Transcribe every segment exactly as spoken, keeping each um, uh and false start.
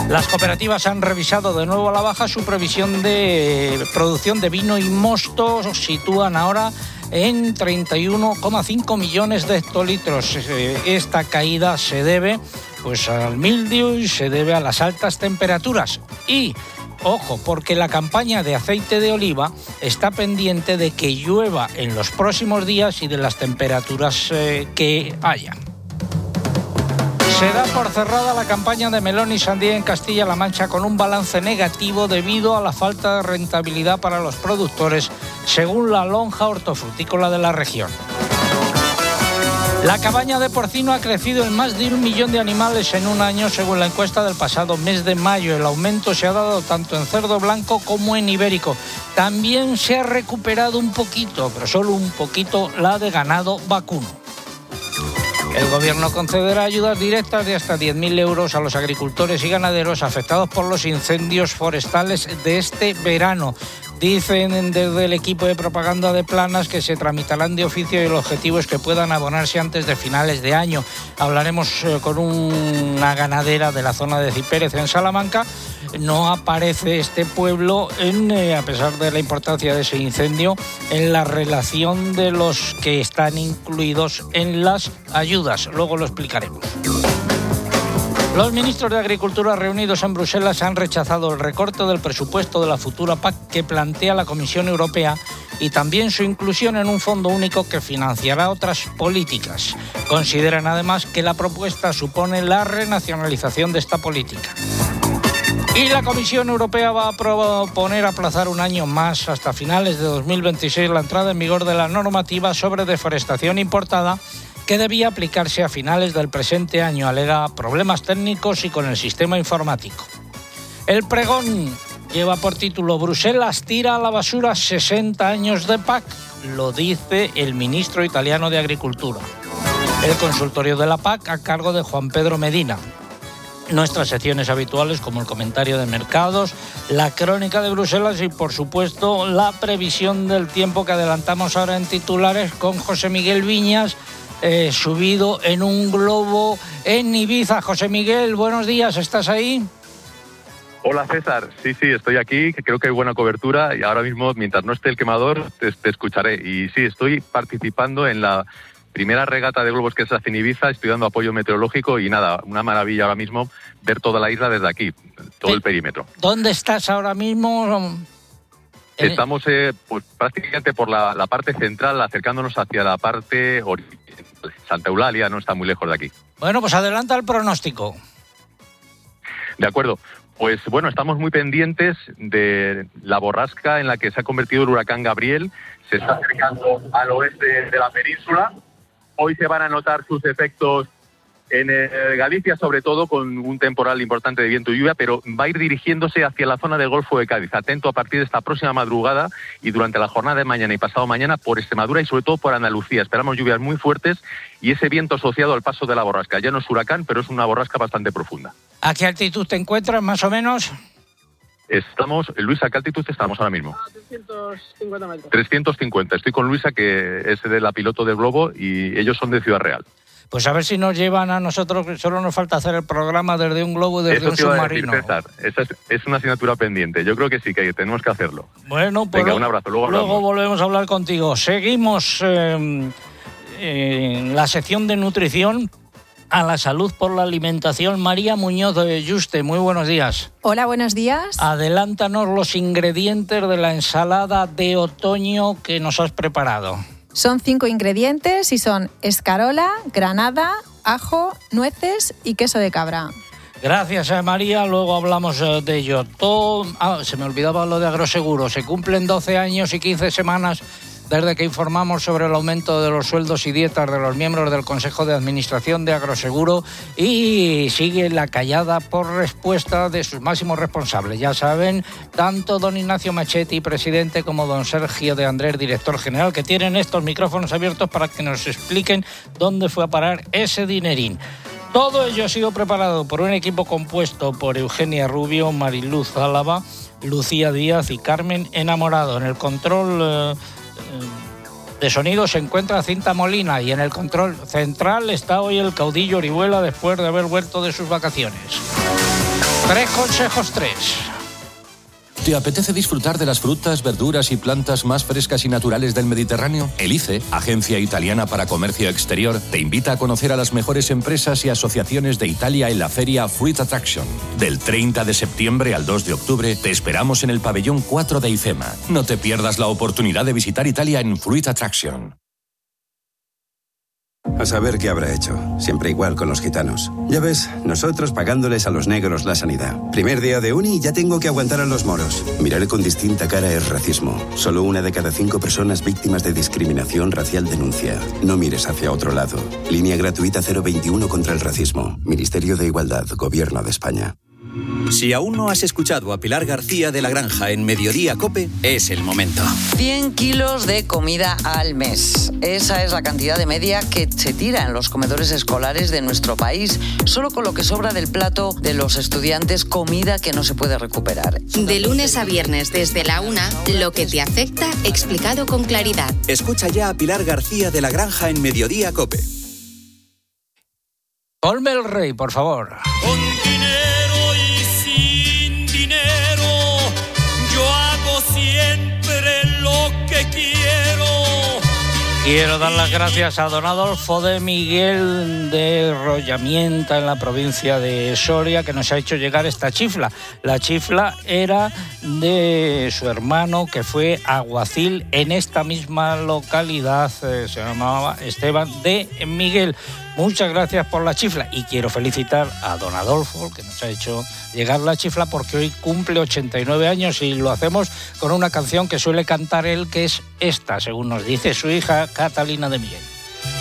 Las cooperativas han revisado de nuevo a la baja su previsión de producción de vino y mosto. Sitúan ahora en treinta y uno coma cinco millones de hectolitros. Esta caída se debe pues, al mildiu y se debe a las altas temperaturas. Y, ojo, porque la campaña de aceite de oliva está pendiente de que llueva en los próximos días y de las temperaturas eh, que haya. Se da por cerrada la campaña de melón y sandía en Castilla-La Mancha con un balance negativo debido a la falta de rentabilidad para los productores, según la lonja hortofrutícola de la región. La cabaña de porcino ha crecido en más de un millón de animales en un año, según la encuesta del pasado mes de mayo. El aumento se ha dado tanto en cerdo blanco como en ibérico. También se ha recuperado un poquito, pero solo un poquito, la de ganado vacuno. El Gobierno concederá ayudas directas de hasta diez mil euros a los agricultores y ganaderos afectados por los incendios forestales de este verano. Dicen desde el equipo de propaganda de Planas que se tramitarán de oficio y el objetivo es que puedan abonarse antes de finales de año. Hablaremos eh, con una ganadera de la zona de Cipérez, en Salamanca. No aparece este pueblo, en, eh, a pesar de la importancia de ese incendio, en la relación de los que están incluidos en las ayudas. Luego lo explicaremos. Los ministros de Agricultura reunidos en Bruselas han rechazado el recorte del presupuesto de la futura P A C que plantea la Comisión Europea y también su inclusión en un fondo único que financiará otras políticas. Consideran además que la propuesta supone la renacionalización de esta política. Y la Comisión Europea va a proponer aplazar un año más, hasta finales de dos mil veintiséis, la entrada en vigor de la normativa sobre deforestación importada, que debía aplicarse a finales del presente año. Alega problemas técnicos y con el sistema informático. El pregón lleva por título «Bruselas tira a la basura sesenta años de P A C», lo dice el ministro italiano de Agricultura. El consultorio de la P A C a cargo de Juan Pedro Medina. Nuestras secciones habituales como el comentario de mercados, la crónica de Bruselas y, por supuesto, la previsión del tiempo que adelantamos ahora en titulares con José Miguel Viñas, Eh, subido en un globo en Ibiza. José Miguel, buenos días, ¿estás ahí? Hola César, sí, sí, estoy aquí, que creo que hay buena cobertura y ahora mismo, mientras no esté el quemador, te, te escucharé. Y sí, estoy participando en la primera regata de globos que se hace en Ibiza, estoy dando apoyo meteorológico y nada, una maravilla ahora mismo ver toda la isla desde aquí, todo el perímetro. ¿Dónde estás ahora mismo? Estamos eh, pues, prácticamente por la, la parte central, acercándonos hacia la parte oriental. Santa Eulalia no está muy lejos de aquí. Bueno, pues adelanta el pronóstico. De acuerdo. Pues bueno, estamos muy pendientes de la borrasca en la que se ha convertido el huracán Gabriel. Se está acercando al oeste de la península. Hoy se van a notar sus efectos en eh, Galicia, sobre todo con un temporal importante de viento y lluvia, pero va a ir dirigiéndose hacia la zona del Golfo de Cádiz. Atento a partir de esta próxima madrugada y durante la jornada de mañana y pasado mañana por Extremadura y sobre todo por Andalucía. Esperamos lluvias muy fuertes y ese viento asociado al paso de la borrasca. Ya no es huracán, pero es una borrasca bastante profunda. ¿A qué altitud te encuentras, más o menos? Estamos, Luisa, ¿a qué altitud estamos ahora mismo? A trescientos cincuenta metros. trescientos cincuenta. Estoy con Luisa, que es de la piloto del globo, y ellos son de Ciudad Real. Pues a ver si nos llevan a nosotros, que solo nos falta hacer el programa desde un globo, desde Eso un te iba submarino. A decir, César, esa es, es una asignatura pendiente. Yo creo que sí, que tenemos que hacerlo. Bueno, pues venga, un abrazo. Luego, luego volvemos a hablar contigo. Seguimos eh, en la sección de nutrición. A la salud por la alimentación. María Muñoz de Yuste, muy buenos días. Hola, buenos días. Adelántanos los ingredientes de la ensalada de otoño que nos has preparado. Son cinco ingredientes y son escarola, granada, ajo, nueces y queso de cabra. Gracias, eh, María. Luego hablamos eh, de ello. Todo... Ah, se me olvidaba lo de Agroseguro. Se cumplen doce años y quince semanas desde que informamos sobre el aumento de los sueldos y dietas de los miembros del Consejo de Administración de Agroseguro y sigue la callada por respuesta de sus máximos responsables. Ya saben, tanto don Ignacio Machetti, presidente, como don Sergio de Andrés, director general, que tienen estos micrófonos abiertos para que nos expliquen dónde fue a parar ese dinerín. Todo ello ha sido preparado por un equipo compuesto por Eugenia Rubio, Mariluz Álava, Lucía Díaz y Carmen Enamorado. En el control eh, de sonido se encuentra Cinta Molina y en el control central está hoy el caudillo Orihuela después de haber vuelto de sus vacaciones. Tres consejos, tres. ¿Te apetece disfrutar de las frutas, verduras y plantas más frescas y naturales del Mediterráneo? El I C E, Agencia Italiana para Comercio Exterior, te invita a conocer a las mejores empresas y asociaciones de Italia en la feria Fruit Attraction. Del treinta de septiembre al dos de octubre te esperamos en el pabellón cuatro de IFEMA. No te pierdas la oportunidad de visitar Italia en Fruit Attraction. A saber qué habrá hecho. Siempre igual con los gitanos. Ya ves, nosotros pagándoles a los negros la sanidad. Primer día de uni y ya tengo que aguantar a los moros. Mirar con distinta cara es racismo. Solo una de cada cinco personas víctimas de discriminación racial denuncia. No mires hacia otro lado. Línea gratuita cero veintiuno contra el racismo. Ministerio de Igualdad, Gobierno de España. Si aún no has escuchado a Pilar García de La Granja en Mediodía COPE, es el momento. cien kilos de comida al mes. Esa es la cantidad de media que se tira en los comedores escolares de nuestro país, solo con lo que sobra del plato de los estudiantes, comida que no se puede recuperar. De lunes a viernes desde la una, lo que te afecta explicado con claridad. Escucha ya a Pilar García de La Granja en Mediodía COPE. Ponme el rey, por favor. Con dinero y sin dinero, yo hago siempre lo que quiero. Quiero dar las gracias a don Adolfo de Miguel de Rollamienta, en la provincia de Soria, que nos ha hecho llegar esta chifla. La chifla era de su hermano, que fue alguacil en esta misma localidad, eh, se llamaba Esteban de Miguel. Muchas gracias por la chifla y quiero felicitar a don Adolfo, que nos ha hecho llegar la chifla, porque hoy cumple ochenta y nueve años y lo hacemos con una canción que suele cantar él, que es esta, según nos dice su hija Catalina de Miguel.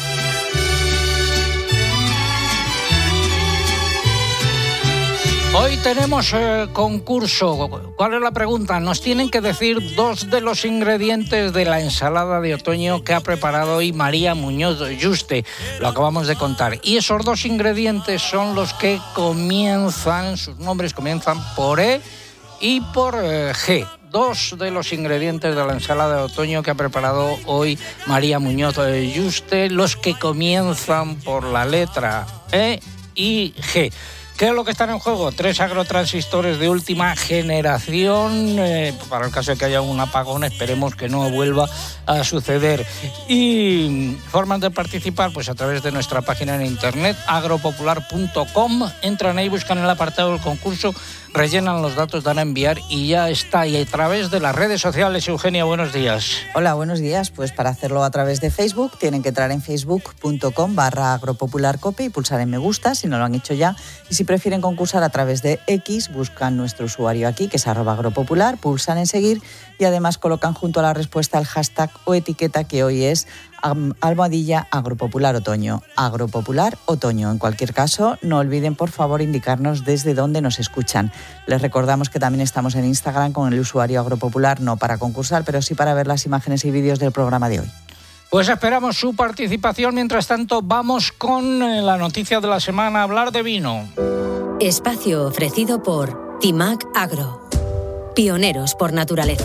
Hoy tenemos eh, concurso. ¿Cuál es la pregunta? Nos tienen que decir dos de los ingredientes de la ensalada de otoño que ha preparado hoy María Muñoz Yuste. Lo acabamos de contar. Y esos dos ingredientes son los que comienzan, sus nombres comienzan por E y por eh, G. Dos de los ingredientes de la ensalada de otoño que ha preparado hoy María Muñoz Yuste, los que comienzan por la letra E y G. ¿Qué es lo que están en juego? Tres agrotransistores de última generación, eh, para el caso de que haya un apagón, esperemos que no vuelva a suceder. Y formas de participar, pues a través de nuestra página en internet, agropopular punto com. Entran ahí, buscan el apartado del concurso, rellenan los datos, dan a enviar y ya está. Y a través de las redes sociales, Eugenia, buenos días. Hola, buenos días. Pues para hacerlo a través de Facebook, tienen que entrar en facebook punto com barra agropopularcope y pulsar en me gusta, si no lo han hecho ya. Y si prefieren concursar a través de X, buscan nuestro usuario aquí, que es arroba agropopular, pulsan en seguir y además colocan junto a la respuesta el hashtag o etiqueta, que hoy es almohadilla agropopular otoño. Agropopular otoño. En cualquier caso, no olviden por favor indicarnos desde dónde nos escuchan. Les recordamos que también estamos en Instagram con el usuario agropopular, no para concursar, pero sí para ver las imágenes y vídeos del programa de hoy. Pues esperamos su participación. Mientras tanto, vamos con la noticia de la semana, hablar de vino. Espacio ofrecido por Timac Agro. Pioneros por naturaleza.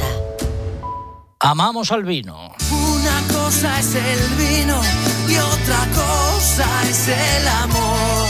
Amamos al vino. Una cosa es el vino y otra cosa es el amor.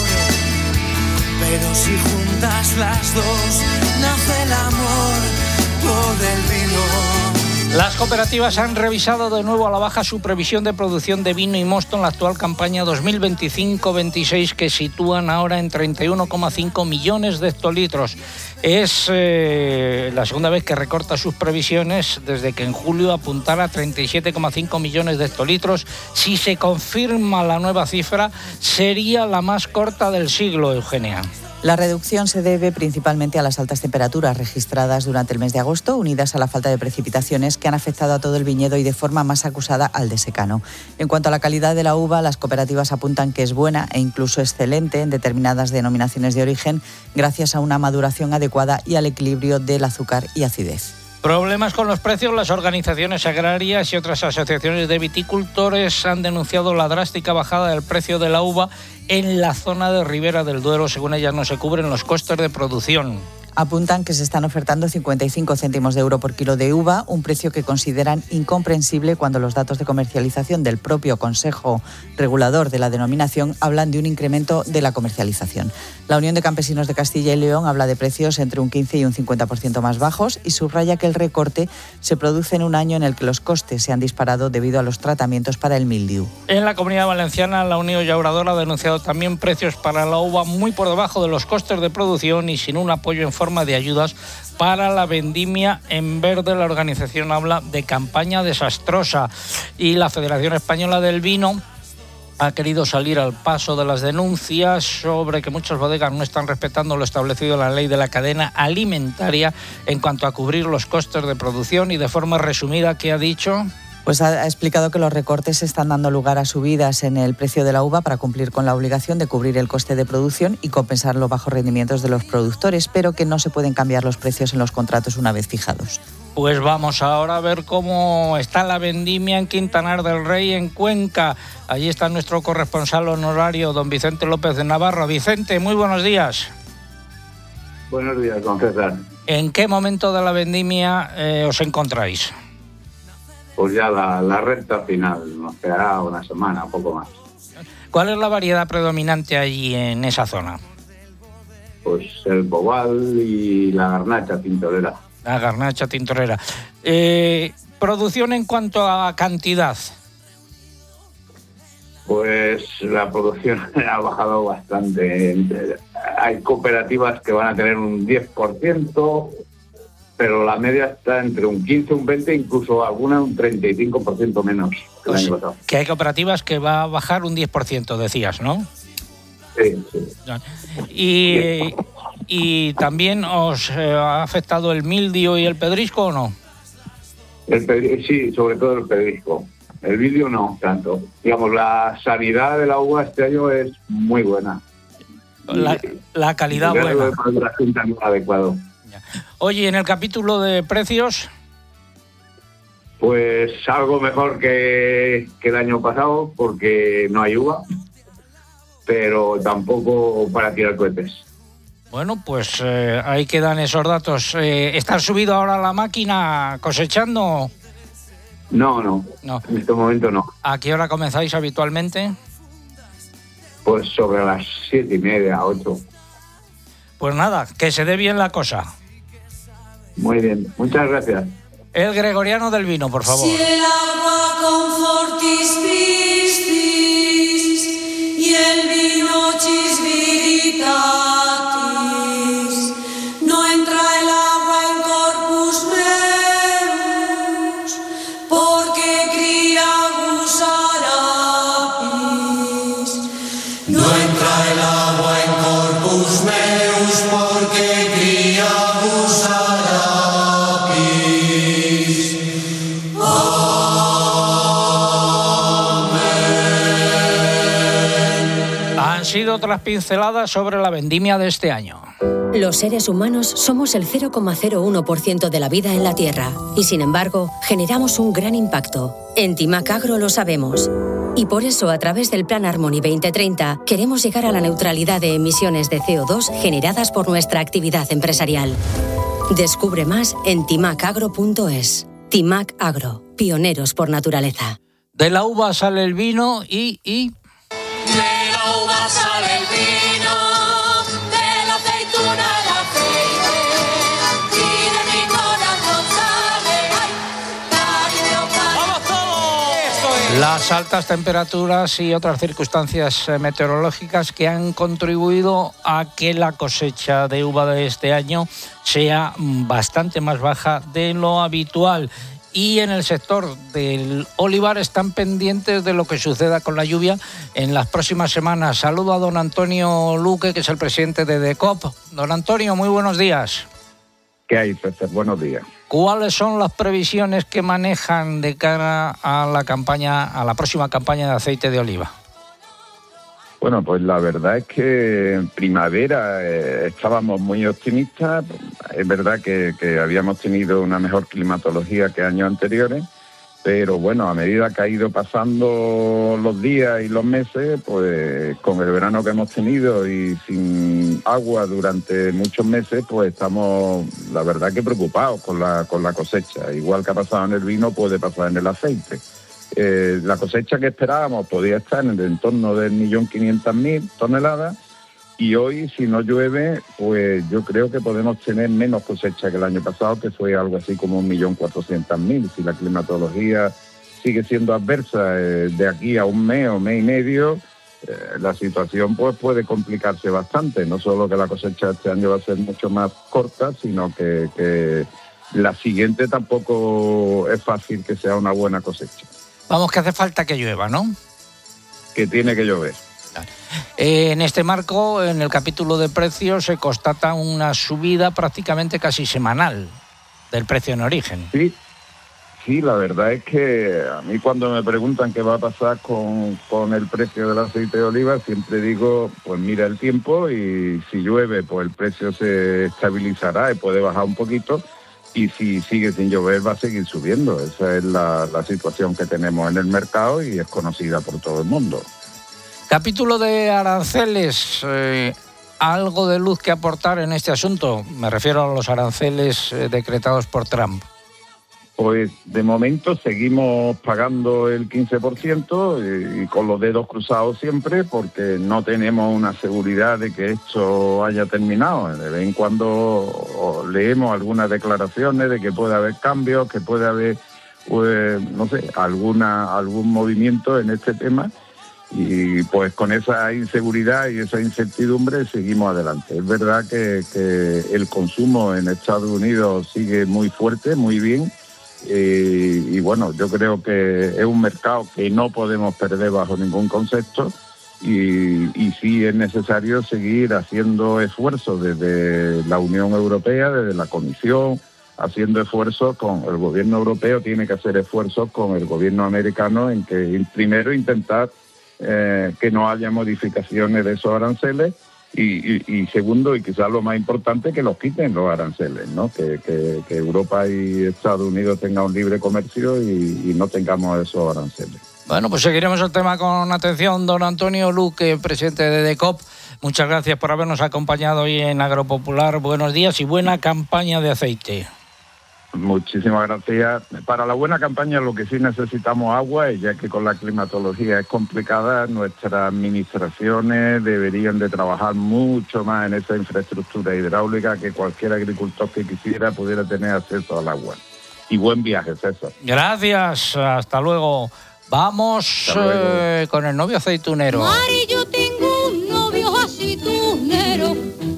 Pero si juntas las dos, nace el amor por el vino. Las cooperativas han revisado de nuevo a la baja su previsión de producción de vino y mosto en la actual campaña dos mil veinticinco veintiséis, que sitúan ahora en treinta y uno coma cinco millones de hectolitros. Es eh, la segunda vez que recorta sus previsiones desde que en julio apuntara a treinta y siete coma cinco millones de hectolitros. Si se confirma la nueva cifra, sería la más corta del siglo, Eugenia. La reducción se debe principalmente a las altas temperaturas registradas durante el mes de agosto, unidas a la falta de precipitaciones que han afectado a todo el viñedo y de forma más acusada al de secano. En cuanto a la calidad de la uva, las cooperativas apuntan que es buena e incluso excelente en determinadas denominaciones de origen, gracias a una maduración adecuada y al equilibrio del azúcar y acidez. Problemas con los precios. Las organizaciones agrarias y otras asociaciones de viticultores han denunciado la drástica bajada del precio de la uva en la zona de Ribera del Duero. Según ellas, no se cubren los costes de producción. Apuntan que se están ofertando cincuenta y cinco céntimos de euro por kilo de uva, un precio que consideran incomprensible cuando los datos de comercialización del propio Consejo Regulador de la denominación hablan de un incremento de la comercialización. La Unión de Campesinos de Castilla y León habla de precios entre un quince y un cincuenta por ciento más bajos y subraya que el recorte se produce en un año en el que los costes se han disparado debido a los tratamientos para el mildiu. En la Comunidad Valenciana, la Unión Llauradora ha denunciado también precios para la uva muy por debajo de los costes de producción y sin un apoyo en forma de ayudas para la vendimia en verde. La organización habla de campaña desastrosa y la Federación Española del Vino ha querido salir al paso de las denuncias sobre que muchas bodegas no están respetando lo establecido en la ley de la cadena alimentaria en cuanto a cubrir los costes de producción. Y de forma resumida, ¿qué ha dicho? Pues ha explicado que los recortes están dando lugar a subidas en el precio de la uva para cumplir con la obligación de cubrir el coste de producción y compensar los bajos rendimientos de los productores, pero que no se pueden cambiar los precios en los contratos una vez fijados. Pues vamos ahora a ver cómo está la vendimia en Quintanar del Rey, en Cuenca. Allí está nuestro corresponsal honorario, don Vicente López de Navarro. Vicente, muy buenos días. Buenos días, don César. ¿En qué momento de la vendimia eh, os encontráis? Pues ya la, la recta final, nos quedará una semana, poco más. ¿Cuál es la variedad predominante allí en esa zona? Pues el bobal y la garnacha tintorera. La garnacha tintorera. Eh, ¿Producción en cuanto a cantidad? Pues la producción ha bajado bastante. Hay cooperativas que van a tener un diez por ciento, pero la media está entre un quince, un veinte, incluso alguna un treinta y cinco por ciento menos que el año pasado. Que hay cooperativas que va a bajar un diez por ciento, decías, ¿no? Sí, sí. Y, y también os eh, ha afectado el mildio y el pedrisco, ¿o no? El pedrisco, sí, sobre todo el pedrisco. El mildio no tanto. Digamos, la sanidad de la uva este año es muy buena. La, la calidad buena. El adecuado. Oye, en el capítulo de precios... Pues algo mejor que, que el año pasado, porque no hay uva, pero tampoco para tirar cohetes. Bueno, pues eh, ahí quedan esos datos. Eh, ¿Está subido ahora la máquina cosechando? No, no, no, en este momento no. ¿A qué hora comenzáis habitualmente? Pues sobre las siete y media, ocho. Pues nada, que se dé bien la cosa. Muy bien, muchas gracias. El gregoriano del vino, por favor. Si el agua confortis piscis y el vino chisviritatis, no entra el agua en corpus meus, porque cría gusarapis. No entra el agua en corpus meus, porque cría gusarapis. Han sido otras pinceladas sobre la vendimia de este año. Los seres humanos somos el cero coma cero uno por ciento de la vida en la Tierra y, sin embargo, generamos un gran impacto. En Timac Agro lo sabemos. Y por eso, a través del Plan Harmony veinte treinta, queremos llegar a la neutralidad de emisiones de C O dos generadas por nuestra actividad empresarial. Descubre más en timac agro punto es. Timac Agro, pioneros por naturaleza. De la uva sale el vino y... y... De la uva sale el vino, de la aceituna el aceite, y de mi corazón sale, ay, cariño, cariño. ¡Vamos todos! Las altas temperaturas y otras circunstancias meteorológicas que han contribuido a que la cosecha de uva de este año sea bastante más baja de lo habitual. Y en el sector del olivar están pendientes de lo que suceda con la lluvia en las próximas semanas. Saludo a don Antonio Luque, que es el presidente de DECOP. Don Antonio, muy buenos días. ¿Qué hay, César? Buenos días. ¿Cuáles son las previsiones que manejan de cara a la campaña, a la próxima campaña de aceite de oliva? Bueno, pues la verdad es que en primavera eh, estábamos muy optimistas. Es verdad que, que habíamos tenido una mejor climatología que años anteriores Pero bueno, a medida que ha ido pasando los días y los meses, pues con el verano que hemos tenido y sin agua durante muchos meses, pues estamos, la verdad, que preocupados con la, con la cosecha. Igual que ha pasado en el vino, puede pasar en el aceite. Eh, la cosecha que esperábamos podía estar en el entorno del millón quinientas mil toneladas, y hoy, si no llueve, pues yo creo que podemos tener menos cosecha que el año pasado, que fue algo así como un millón cuatrocientas mil. Si la climatología sigue siendo adversa eh, de aquí a un mes o mes y medio, eh, la situación pues puede complicarse bastante. No solo que la cosecha este año va a ser mucho más corta, sino que, que la siguiente tampoco es fácil que sea una buena cosecha. Vamos, que hace falta que llueva, ¿no? Que tiene que llover. Eh, en este marco, en el capítulo de precios, se constata una subida prácticamente casi semanal del precio en origen. Sí, sí, la verdad es que a mí cuando me preguntan qué va a pasar con, con el precio del aceite de oliva, siempre digo, pues mira el tiempo, y si llueve, pues el precio se estabilizará y puede bajar un poquito, y si sigue sin llover va a seguir subiendo. Esa es la, la situación que tenemos en el mercado y es conocida por todo el mundo. Capítulo de aranceles, eh, ¿algo de luz que aportar en este asunto? Me refiero a los aranceles eh, decretados por Trump. Pues de momento seguimos pagando el quince por ciento y, y con los dedos cruzados siempre, porque no tenemos una seguridad de que esto haya terminado. De vez en cuando leemos algunas declaraciones de que puede haber cambios, que puede haber, pues, no sé, alguna algún movimiento en este tema. Y pues con esa inseguridad y esa incertidumbre seguimos adelante. Es verdad que, que el consumo en Estados Unidos sigue muy fuerte, muy bien, eh, y bueno, yo creo que es un mercado que no podemos perder bajo ningún concepto, y, y sí es necesario seguir haciendo esfuerzos desde la Unión Europea, desde la Comisión, haciendo esfuerzos con el gobierno europeo, tiene que hacer esfuerzos con el gobierno americano en que primero intentar Eh, que no haya modificaciones de esos aranceles, y, y, y segundo, y quizás lo más importante, que los quiten los aranceles, ¿no? Que, que, que Europa y Estados Unidos tengan un libre comercio y, y no tengamos esos aranceles. Bueno, pues seguiremos el tema con atención. Don Antonio Luque, presidente de DECOP, muchas gracias por habernos acompañado hoy en Agropopular. Buenos días y buena campaña de aceite. Muchísimas gracias. Para la buena campaña lo que sí necesitamos agua, y ya que con la climatología es complicada, nuestras administraciones deberían de trabajar mucho más en esa infraestructura hidráulica, que cualquier agricultor que quisiera pudiera tener acceso al agua. Y buen viaje, César. Gracias, hasta luego. Vamos hasta luego. Eh, con el novio aceitunero. Mari, yo tengo un novio aceitunero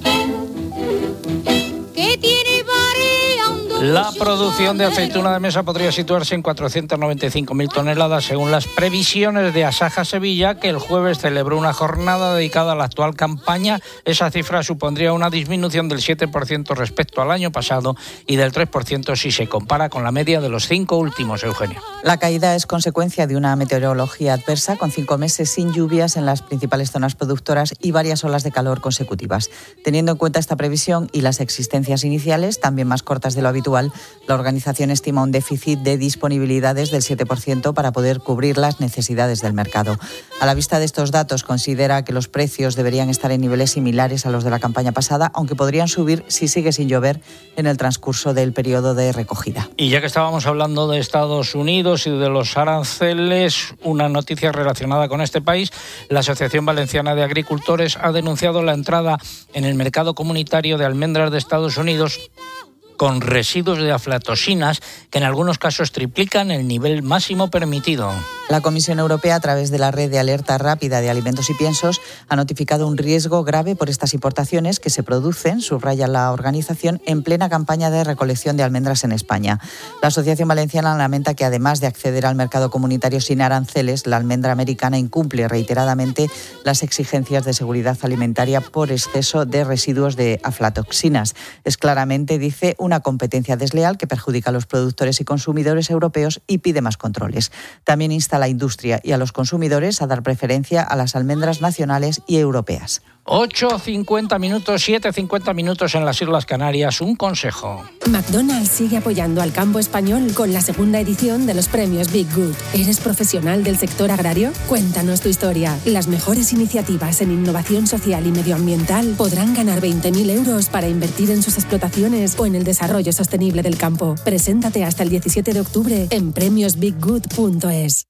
que tiene variando. La producción de aceituna de mesa podría situarse en cuatrocientas noventa y cinco mil toneladas según las previsiones de Asaja Sevilla, que el jueves celebró una jornada dedicada a la actual campaña. Esa cifra supondría una disminución del siete por ciento respecto al año pasado y del tres por ciento si se compara con la media de los cinco últimos, Eugenio. La caída es consecuencia de una meteorología adversa, con cinco meses sin lluvias en las principales zonas productoras y varias olas de calor consecutivas. Teniendo en cuenta esta previsión y las existencias iniciales, también más cortas de lo habitual, la organización estima un déficit de disponibilidades del siete por ciento para poder cubrir las necesidades del mercado. A la vista de estos datos, considera que los precios deberían estar en niveles similares a los de la campaña pasada, aunque podrían subir si sigue sin llover en el transcurso del periodo de recogida. Y ya que estábamos hablando de Estados Unidos y de los aranceles, una noticia relacionada con este país: la Asociación Valenciana de Agricultores ha denunciado la entrada en el mercado comunitario de almendras de Estados Unidos con residuos de aflatoxinas que en algunos casos triplican el nivel máximo permitido. La Comisión Europea, a través de la Red de Alerta Rápida de Alimentos y Piensos, ha notificado un riesgo grave por estas importaciones que se producen, subraya la organización, en plena campaña de recolección de almendras en España. La Asociación Valenciana lamenta que, además de acceder al mercado comunitario sin aranceles, la almendra americana incumple reiteradamente las exigencias de seguridad alimentaria por exceso de residuos de aflatoxinas. Es claramente, dice, una competencia desleal que perjudica a los productores y consumidores europeos y pide más controles. También insta insta a la industria y a los consumidores a dar preferencia a las almendras nacionales y europeas. ocho cincuenta minutos, siete cincuenta minutos en las Islas Canarias. Un consejo. McDonald's sigue apoyando al campo español con la segunda edición de los premios Big Good. ¿Eres profesional del sector agrario? Cuéntanos tu historia. Las mejores iniciativas en innovación social y medioambiental podrán ganar veinte mil euros para invertir en sus explotaciones o en el desarrollo sostenible del campo. Preséntate hasta el diecisiete de octubre en premios big good punto es.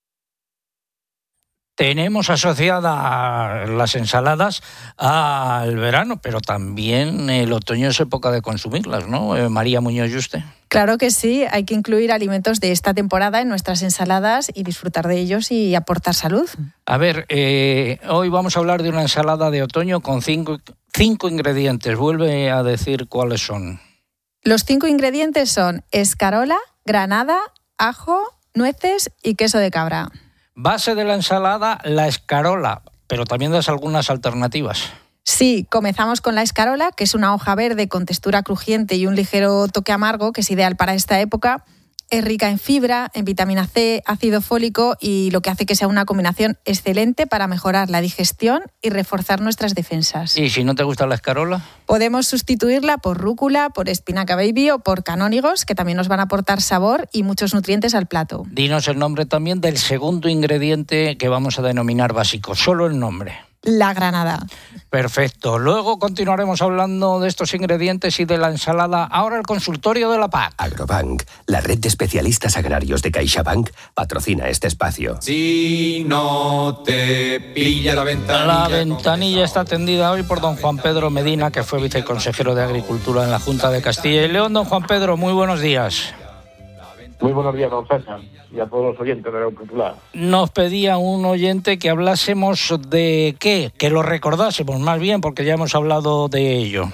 Tenemos asociada las ensaladas al verano, pero también el otoño es época de consumirlas, ¿no? Eh, María Muñoz Yuste. Claro que sí, hay que incluir alimentos de esta temporada en nuestras ensaladas y disfrutar de ellos y aportar salud. A ver, eh, hoy vamos a hablar de una ensalada de otoño con cinco, cinco ingredientes. Vuelve a decir cuáles son. Los cinco ingredientes son escarola, granada, ajo, nueces y queso de cabra. Base de la ensalada, la escarola, pero también das algunas alternativas. Sí, comenzamos con la escarola, que es una hoja verde con textura crujiente y un ligero toque amargo, que es ideal para esta época. Es rica en fibra, en vitamina C, ácido fólico y lo que hace que sea una combinación excelente para mejorar la digestión y reforzar nuestras defensas. ¿Y si no te gusta la escarola? Podemos sustituirla por rúcula, por espinaca baby o por canónigos, que también nos van a aportar sabor y muchos nutrientes al plato. Dinos el nombre también del segundo ingrediente que vamos a denominar básico, solo el nombre. La granada. Perfecto. Luego continuaremos hablando de estos ingredientes y de la ensalada. Ahora el consultorio de la P A C. Agrobank, la red de especialistas agrarios de CaixaBank, patrocina este espacio. Si no te pilla la ventanilla... La ventanilla está atendida hoy por don Juan Pedro Medina, que fue viceconsejero de Agricultura en la Junta de Castilla y León. Don Juan Pedro, muy buenos días. Muy buenos días, don César, y a todos los oyentes de Radio Popular. Nos pedía un oyente que hablásemos de qué, que lo recordásemos más bien, porque ya hemos hablado de ello.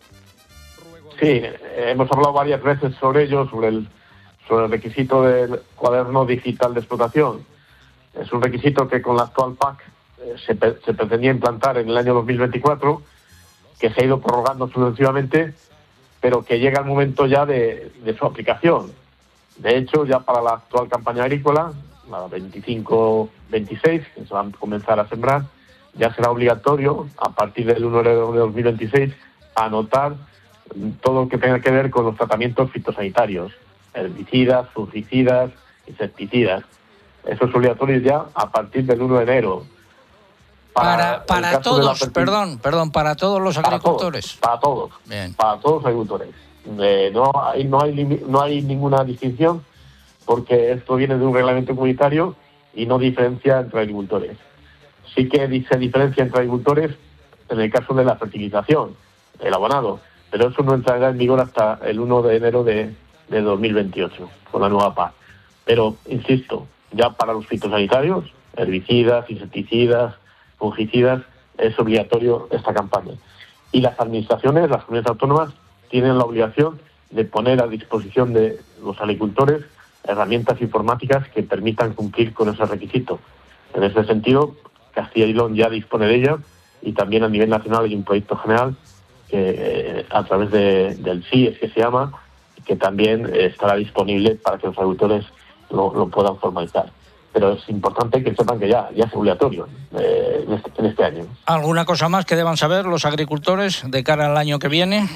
Sí, hemos hablado varias veces sobre ello, sobre el, sobre el requisito del cuaderno digital de explotación. Es un requisito que con la actual P A C eh, se, se pretendía implantar en el año dos mil veinticuatro, que se ha ido prorrogando sucesivamente, pero que llega el momento ya de, de su aplicación. De hecho, ya para la actual campaña agrícola, la veinticinco veintiséis, que se va a comenzar a sembrar, ya será obligatorio, a partir del uno de enero de dos mil veintiséis, anotar todo lo que tenga que ver con los tratamientos fitosanitarios, herbicidas, fungicidas, insecticidas. Eso es obligatorio ya a partir del uno de enero. Para, para, para todos, la... perdón, perdón, para todos los para agricultores. Todos, para todos, Bien. para todos los agricultores. Eh, no hay no hay no hay ninguna distinción, porque esto viene de un reglamento comunitario y no diferencia entre agricultores. Sí que se diferencia entre agricultores en el caso de la fertilización, el abonado, pero eso no entrará en vigor hasta el uno de enero de, de dos mil veintiocho con la nueva P A C. Pero insisto, ya para los fitosanitarios, herbicidas, insecticidas, fungicidas, es obligatorio esta campaña. Y las administraciones, las comunidades autónomas, tienen la obligación de poner a disposición de los agricultores herramientas informáticas que permitan cumplir con ese requisito. En ese sentido, Castilla y León ya dispone de ellas, y también a nivel nacional hay un proyecto general que eh, a través de, del S I E S, que se llama, que también eh, estará disponible para que los agricultores lo, lo puedan formalizar. Pero es importante que sepan que ya, ya es obligatorio eh, en, este, en este año. ¿Alguna cosa más que deban saber los agricultores de cara al año que viene?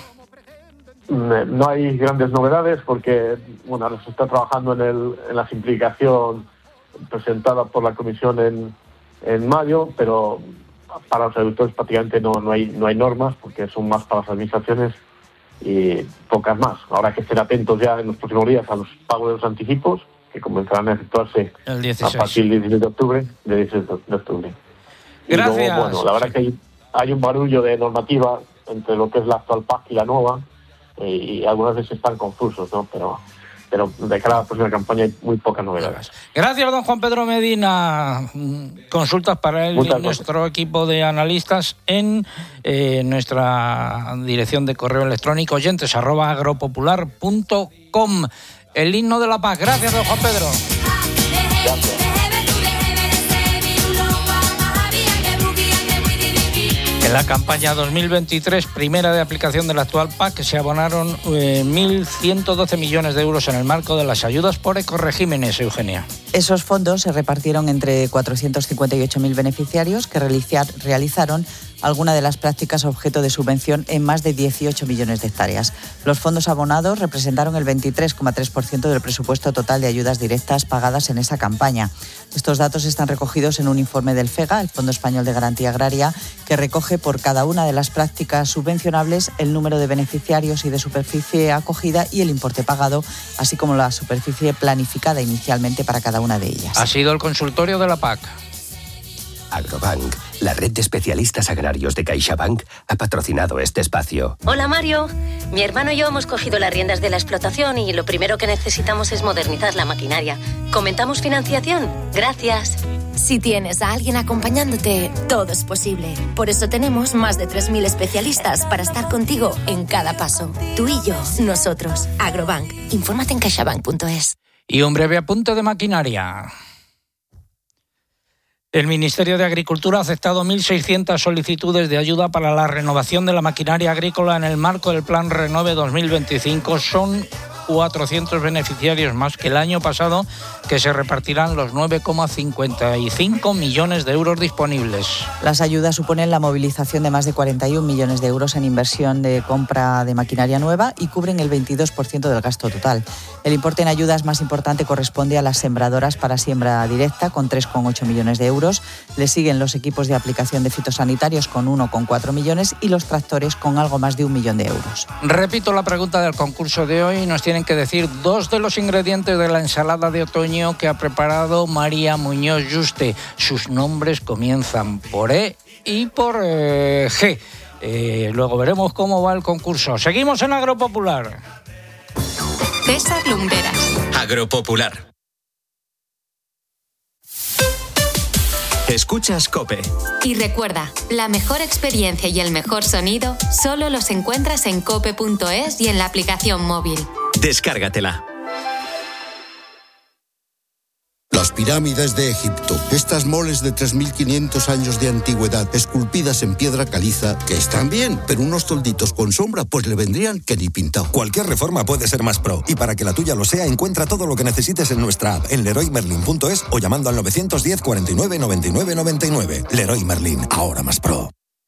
No hay grandes novedades porque bueno, se está trabajando en, el, en la simplificación presentada por la Comisión en, en mayo, pero para los agricultores prácticamente no, no, hay, no hay normas, porque son más para las administraciones y pocas más. Ahora hay que estar atentos ya en los próximos días a los pagos de los anticipos, que comenzarán a efectuarse el dieciséis. A partir del dieciséis de octubre. De dieciséis de octubre. Gracias. Y luego, bueno, la verdad es que hay, hay un barullo de normativa entre lo que es la actual P A C y la nueva, y algunas veces están confusos, ¿no? Pero, pero de cara a la próxima campaña hay muy pocas novedades. Gracias, don Juan Pedro Medina. Consultas para él y nuestro equipo de analistas en eh, nuestra dirección de correo electrónico oyentes arroba agropopular punto com. El himno de la paz. Gracias, don Juan Pedro. Gracias. En la campaña dos mil veintitrés, primera de aplicación de la actual P A C, se abonaron eh, mil ciento doce millones de euros en el marco de las ayudas por ecoregímenes, Eugenia. Esos fondos se repartieron entre cuatrocientos cincuenta y ocho mil beneficiarios que realizaron alguna de las prácticas objeto de subvención en más de dieciocho millones de hectáreas. Los fondos abonados representaron el veintitrés coma tres por ciento del presupuesto total de ayudas directas pagadas en esa campaña. Estos datos están recogidos en un informe del FEGA, el Fondo Español de Garantía Agraria, que recoge por cada una de las prácticas subvencionables el número de beneficiarios y de superficie acogida y el importe pagado, así como la superficie planificada inicialmente para cada una de ellas. Ha sido el consultorio de la P A C. Agrobank, la red de especialistas agrarios de CaixaBank, ha patrocinado este espacio. Hola Mario, mi hermano y yo hemos cogido las riendas de la explotación y lo primero que necesitamos es modernizar la maquinaria. ¿Comentamos financiación? Gracias. Si tienes a alguien acompañándote, todo es posible. Por eso tenemos más de tres mil especialistas para estar contigo en cada paso. Tú y yo, nosotros. Agrobank. Infórmate en caixabank punto es. Y un breve apunte de maquinaria. El Ministerio de Agricultura ha aceptado mil seiscientas solicitudes de ayuda para la renovación de la maquinaria agrícola en el marco del Plan Renove dos mil veinticinco. Son cuatrocientos beneficiarios más que el año pasado, que se repartirán los nueve coma cincuenta y cinco millones de euros disponibles. Las ayudas suponen la movilización de más de cuarenta y un millones de euros en inversión de compra de maquinaria nueva y cubren el veintidós por ciento del gasto total. El importe en ayudas más importante corresponde a las sembradoras para siembra directa, con tres coma ocho millones de euros. Le siguen los equipos de aplicación de fitosanitarios con uno coma cuatro millones y los tractores con algo más de un millón de euros. Repito la pregunta del concurso de hoy. Nos tienen que decir dos de los ingredientes de la ensalada de otoño que ha preparado María Muñoz Yuste. Sus nombres comienzan por E y por eh, G. Eh, luego veremos cómo va el concurso. Seguimos en Agropopular. César Lumberas. Agropopular. Escuchas COPE. Y recuerda, la mejor experiencia y el mejor sonido solo los encuentras en cope punto es y en la aplicación móvil. Descárgatela. Las pirámides de Egipto, estas moles de tres mil quinientos años de antigüedad, esculpidas en piedra caliza, que están bien, pero unos tolditos con sombra pues le vendrían que ni pintado. Cualquier reforma puede ser más pro, y para que la tuya lo sea, encuentra todo lo que necesites en nuestra app, en leroy merlin punto es o llamando al novecientos diez cuarenta y nueve noventa y nueve noventa y nueve. Leroy Merlin, ahora más pro.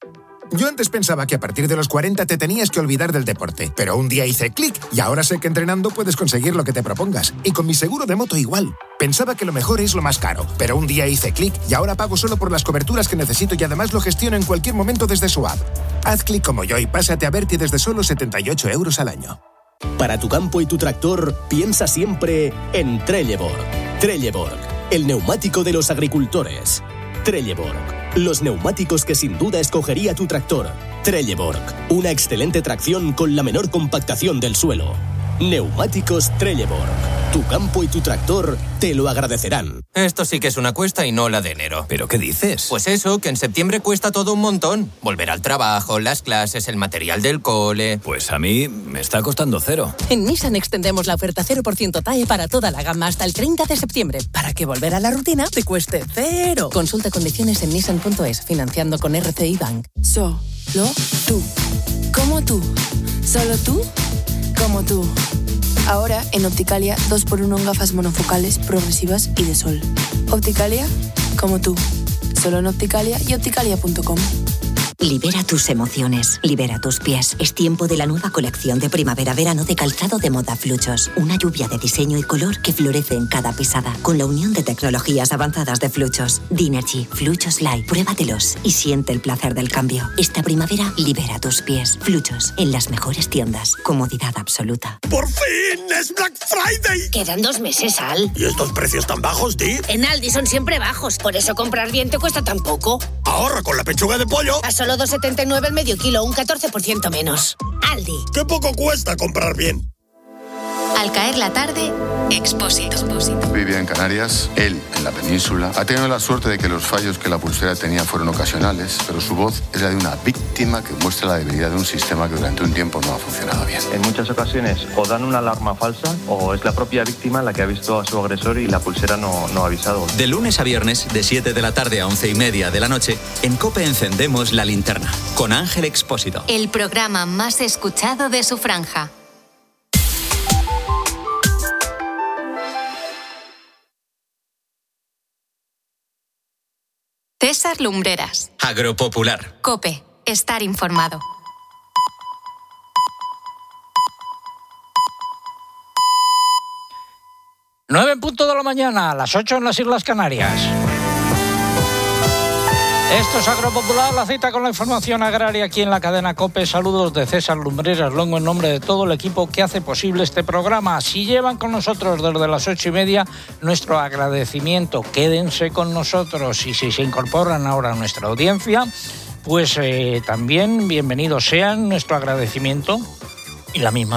Yo antes pensaba que a partir de los cuarenta te tenías que olvidar del deporte, pero un día hice clic y ahora sé que entrenando puedes conseguir lo que te propongas. Y con mi seguro de moto igual. Pensaba que lo mejor es lo más caro, pero un día hice clic y ahora pago solo por las coberturas que necesito y además lo gestiono en cualquier momento desde su app. Haz clic como yo y pásate a Berti desde solo setenta y ocho euros al año. Para tu campo y tu tractor, piensa siempre en Trelleborg. Trelleborg, el neumático de los agricultores. Trelleborg, los neumáticos que sin duda escogería tu tractor. Trelleborg, una excelente tracción con la menor compactación del suelo. Neumáticos Trelleborg. Tu campo y tu tractor te lo agradecerán. Esto sí que es una cuesta y no la de enero. ¿Pero qué dices? Pues eso, que en septiembre cuesta todo un montón. Volver al trabajo, las clases, el material del cole... Pues a mí me está costando cero. En Nissan extendemos la oferta cero por ciento T A E para toda la gama hasta el treinta de septiembre, para que volver a la rutina te cueste cero. Consulta condiciones en nissan punto es, financiando con R C I Bank. Solo tú. Como tú. Solo tú. Como tú. Ahora, en Opticalia, dos por uno en gafas monofocales, progresivas y de sol. Opticalia, como tú. Solo en Opticalia y opticalia punto com. Libera tus emociones, libera tus pies. Es tiempo de la nueva colección de primavera-verano de calzado de moda Fluchos. Una lluvia de diseño y color que florece en cada pisada. Con la unión de tecnologías avanzadas de Fluchos. Dinergy, Fluchos Light. Pruébatelos y siente el placer del cambio. Esta primavera, libera tus pies. Fluchos, en las mejores tiendas. Comodidad absoluta. ¡Por fin! ¡Es Black Friday! Quedan dos meses, Al. ¿Y estos precios tan bajos, Di? En Aldi son siempre bajos. Por eso comprar bien te cuesta tan poco. Ahorra con la pechuga de pollo. A solo dos setenta y nueve el medio kilo, un catorce por ciento menos. Aldi. ¡Qué poco cuesta comprar bien! Al caer la tarde, Expósito. Vivía en Canarias, él en la península. Ha tenido la suerte de que los fallos que la pulsera tenía fueron ocasionales, pero su voz es la de una víctima que muestra la debilidad de un sistema que durante un tiempo no ha funcionado bien. En muchas ocasiones o dan una alarma falsa o es la propia víctima la que ha visto a su agresor y la pulsera no, no ha avisado. De lunes a viernes, de siete de la tarde a once y media de la noche, en COPE encendemos la linterna con Ángel Expósito. El programa más escuchado de su franja. César Lumbreras. Agropopular. COPE. Estar informado. Nueve en punto de la mañana, a las ocho en las Islas Canarias. Esto es Agropopular, la cita con la información agraria aquí en la cadena COPE. Saludos de César Lumbreras Longo en nombre de todo el equipo que hace posible este programa. Si llevan con nosotros desde las ocho y media, nuestro agradecimiento. Quédense con nosotros y si se incorporan ahora a nuestra audiencia, pues eh, también bienvenidos sean, nuestro agradecimiento y la misma